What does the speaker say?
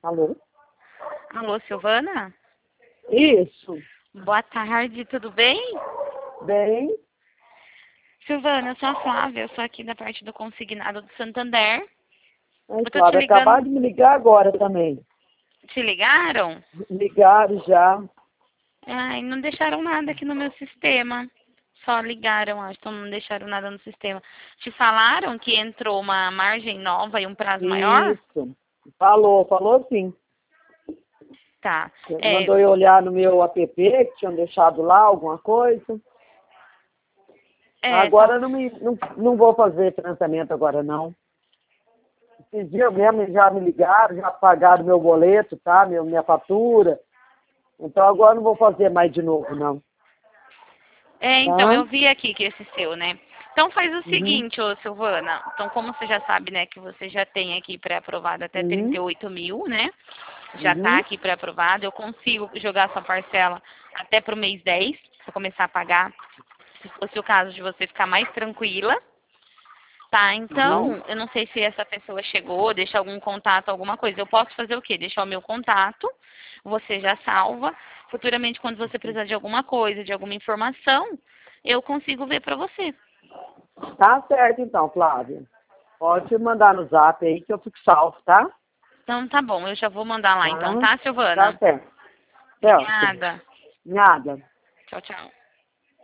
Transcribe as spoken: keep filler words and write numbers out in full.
Alô? Alô, Silvana? Isso. Boa tarde, tudo bem? Bem. Silvana, eu sou a Flávia, eu sou aqui da parte do consignado do Santander. Ai, Eu tô te Flávia, ligando. acabaram de me ligar agora também. Te ligaram? Ligaram já. Ai, não deixaram nada aqui no meu sistema. Só ligaram, acho, então não deixaram nada no sistema. Te falaram que entrou uma margem nova e um prazo maior? Isso. Falou, falou sim. Tá. Você É, mandou eu olhar no meu app que tinham deixado lá alguma coisa. é, só... Agora não, me, não, não vou fazer tratamento agora não. Esses dias mesmo já me ligaram, já pagaram meu boleto, tá? Meu, minha fatura. Então agora não vou fazer mais de novo, não. É, então, Tá? eu vi aqui que esse seu, né? Então faz o Uhum. seguinte, ô Silvana. Então, como você já sabe, né, que você já tem aqui pré-aprovado até trinta Uhum. e oito mil, né? Já tá Uhum. aqui pré-aprovado. Eu consigo jogar sua parcela até pro mês dez, pra começar a pagar, se fosse o caso de você ficar mais tranquila. Tá, Uhum. então, eu não sei se essa pessoa chegou, deixa algum contato, alguma coisa. Eu posso fazer o quê? Deixar o meu contato, você já salva. Futuramente, quando você precisar de alguma coisa, de alguma informação, eu consigo ver pra você. Tá certo então, Flávia. Pode mandar no zap aí que eu fico salvo, tá? Então, tá bom, eu já vou mandar lá então, Tá? tá, Tá Silvana? certo. Certo. Obrigada. Nada. Tchau, tchau.